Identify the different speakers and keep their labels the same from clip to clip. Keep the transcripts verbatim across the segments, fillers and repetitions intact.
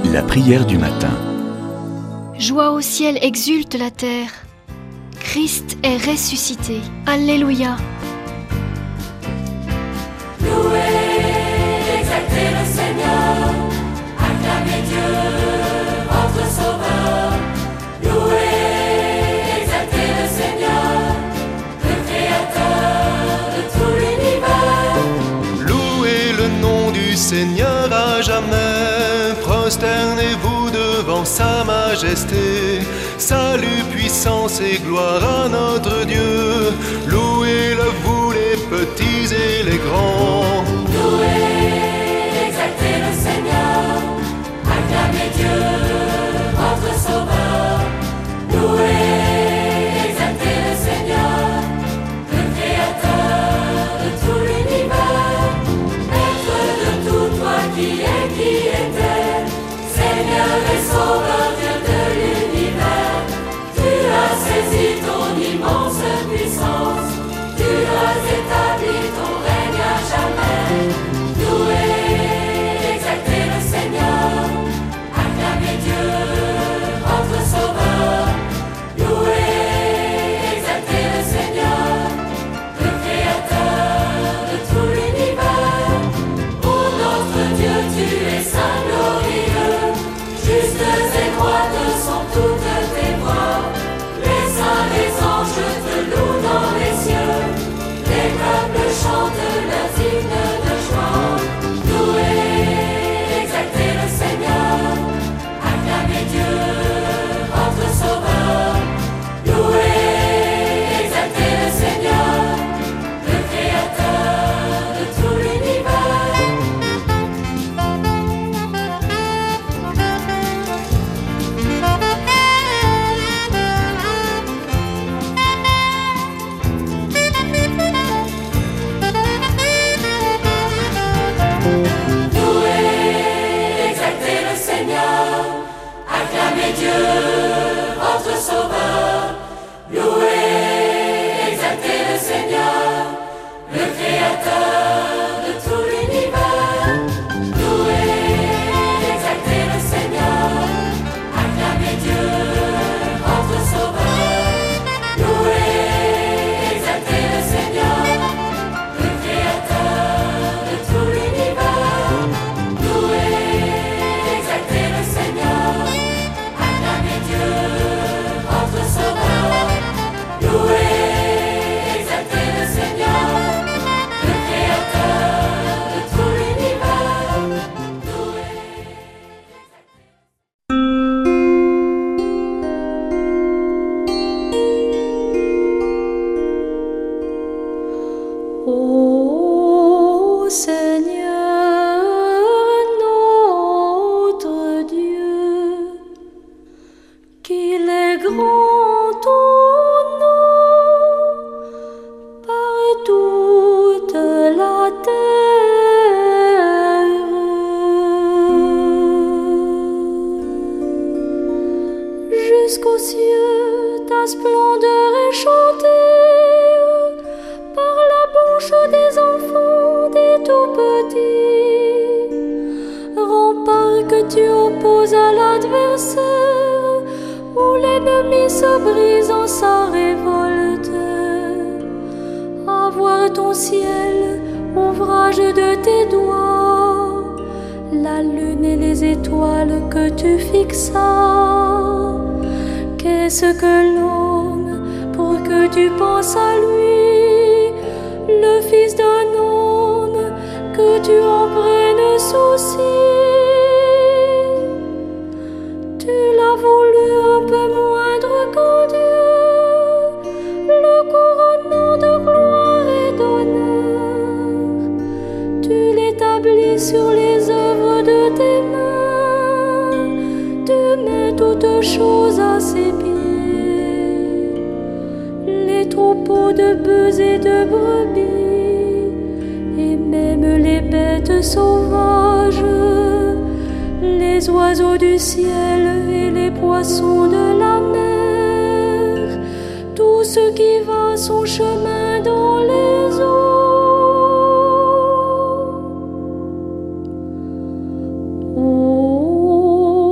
Speaker 1: La prière du matin.
Speaker 2: Joie au ciel, exulte la terre. Christ est ressuscité. Alléluia.
Speaker 3: Louez, exaltez le Seigneur, acclamez Dieu, votre Sauveur. Louez, exaltez le Seigneur, le Créateur de tout l'univers.
Speaker 4: Louez le nom du Seigneur à jamais, prosternez-vous devant sa majesté. Salut, puissance et gloire à notre Dieu. Louez-le, vous les petits et les grands.
Speaker 3: Louez, exaltez le Seigneur, acclamez Dieu, votre Sauveur. Louez, exaltez le Seigneur, le Créateur de tout l'univers. Maître de tout, toi qui es, qui était, Seigneur et Sauveur, Dieu de l'univers. Tu as saisi ton immense puissance, tu as établi ton règne à jamais. Louez, exaltez le Seigneur, acclamez Dieu, votre Sauveur. Louez, exaltez le Seigneur, le Créateur de tout l'univers. Ô notre Dieu, tu es saint, glorieux, justes et droites sont toutes tes voies. Les saints, les anges te louent dans les cieux, les peuples chantent leurs hymnes de joie. Louez, exaltez le Seigneur, acclamez Dieu, votre Sauveur. Louez, exaltez le Seigneur, le Créateur de tout l'univers. Louez, exaltez le Seigneur, acclamez Dieu, votre Sauveur. Louez, exaltez le Seigneur, le Créateur de tout l'univers. Louez, exaltez le Seigneur, acclamez Dieu, votre Sauveur. Louez, exaltez le Seigneur, le Créateur de tout l'univers. Louez, exaltez le Seigneur, acclamez Dieu, votre Sauveur. Louez, exaltez le Seigneur, le Créateur de tout l'univers. Louez.
Speaker 5: Ô Seigneur notre Dieu, qu'il est grand ton nom par toute la terre. Jusqu'aux cieux, ta splendeur est chantée par la bouche des enfants, des tout-petits. Rempart que tu opposes à l'adversaire, où l'ennemi se brise en sa révolte. À voir ton ciel, ouvrage de tes doigts, la lune et les étoiles que tu fixas. Qu'est-ce que l'homme pour que tu penses à lui, le fils d'un homme que tu en prennes souci? Tu l'as voulu un peu moindre qu'en Dieu, le couronnement de gloire et d'honneur. Tu l'établis sur les œuvres de tes mains, tu mets toutes choses à ses pieds. Les troupeaux de bœufs et de brebis, et même les bêtes sauvages, les oiseaux du ciel et les poissons de la mer, tout ce qui va son chemin dans les eaux. Ô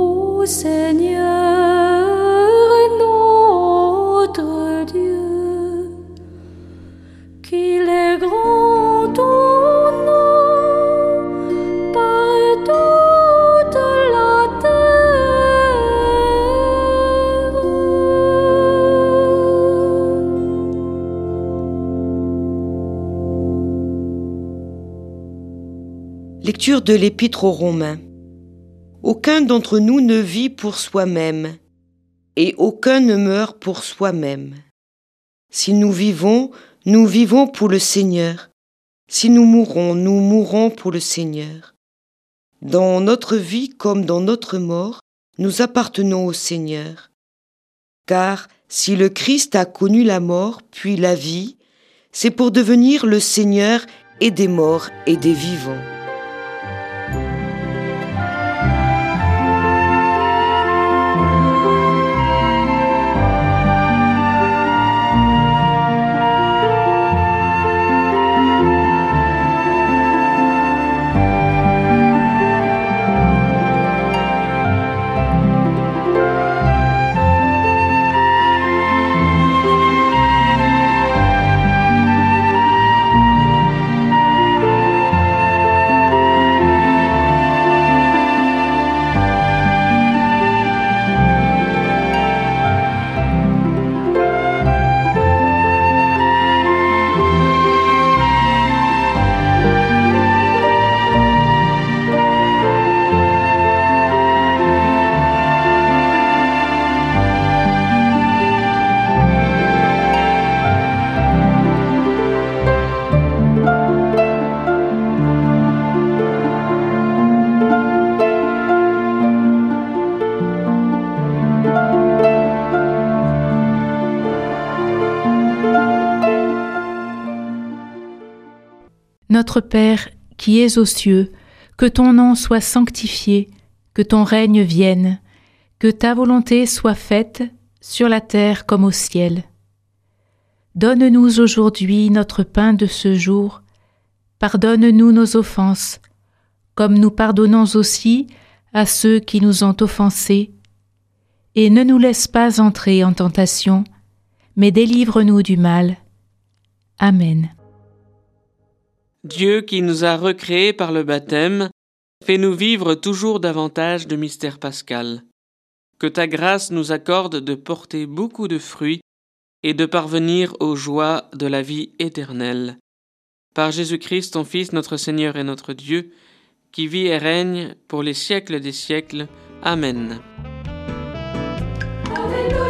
Speaker 1: Lecture de l'Épître aux Romains. Aucun d'entre nous ne vit pour soi-même, et aucun ne meurt pour soi-même. Si nous vivons, nous vivons pour le Seigneur. Si nous mourons, nous mourons pour le Seigneur. Dans notre vie comme dans notre mort, nous appartenons au Seigneur. Car si le Christ a connu la mort, puis la vie, c'est pour devenir le Seigneur et des morts et des vivants.
Speaker 6: Notre Père, qui es aux cieux, que ton nom soit sanctifié, que ton règne vienne, que ta volonté soit faite sur la terre comme au ciel. Donne-nous aujourd'hui notre pain de ce jour. Pardonne-nous nos offenses, comme nous pardonnons aussi à ceux qui nous ont offensés. Et ne nous laisse pas entrer en tentation, mais délivre-nous du mal. Amen.
Speaker 7: Dieu qui nous a recréés par le baptême, fais-nous vivre toujours davantage de mystère pascal. Que ta grâce nous accorde de porter beaucoup de fruits et de parvenir aux joies de la vie éternelle. Par Jésus-Christ, ton Fils, notre Seigneur et notre Dieu, qui vit et règne pour les siècles des siècles. Amen.
Speaker 3: Alléluia.